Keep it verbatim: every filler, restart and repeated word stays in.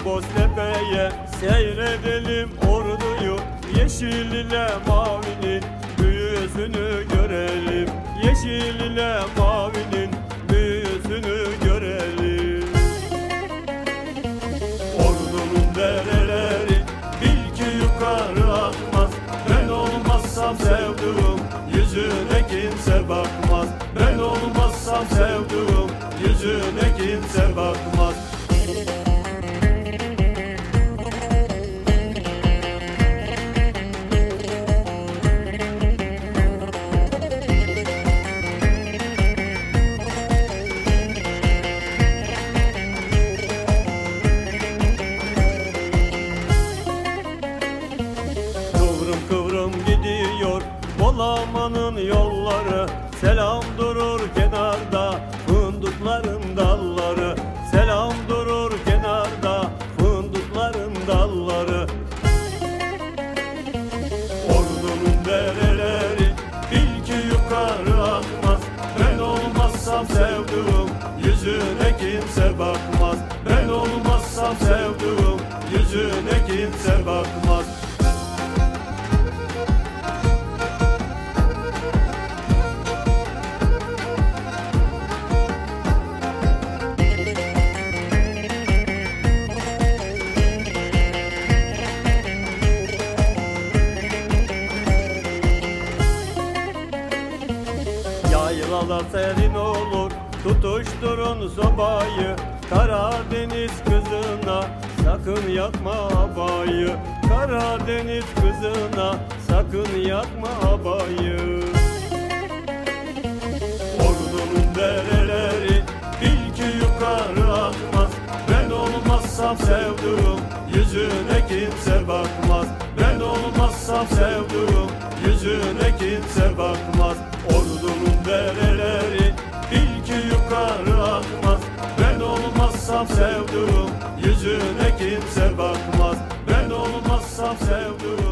Boztepe'ye seyredelim orduyu, yeşil ile mavinin büyüsünü görelim. Yeşil ile mavinin büyüsünü görelim. Ordunun dereleri bil ki yukarı akmaz. Ben olmazsam sevduğum yüzüne kimse bakmaz. Ben olmazsam sevduğum yüzüne kimse bakmaz. Bolamanın yolları, selam durur kenarda fındıkların dalları. Selam durur kenarda fındıkların dalları. Ordunun dereleri bil ki yukarı akmaz. Ben olmazsam sevduğum yüzüne kimse bakmaz. Ben olmazsam sevduğum yüzüne kimse bakmaz. Yaylalar serin olur, tutuşturun sobayı. Karadeniz kızına sakın yakma abayı. Karadeniz kızına sakın yakma abayı. Ordunun dereleri bil ki yukarı akmaz. Ben olmazsam sevduğum yüzüne kimse bakmaz. Ben olmazsam sevduğum yüzüne kimse bakmaz. Ordunun dereleri bil ki yukarı akmaz. Ben olmazsam sevduğum yüzüne kimse bakmaz. Ben olmazsam sevduğum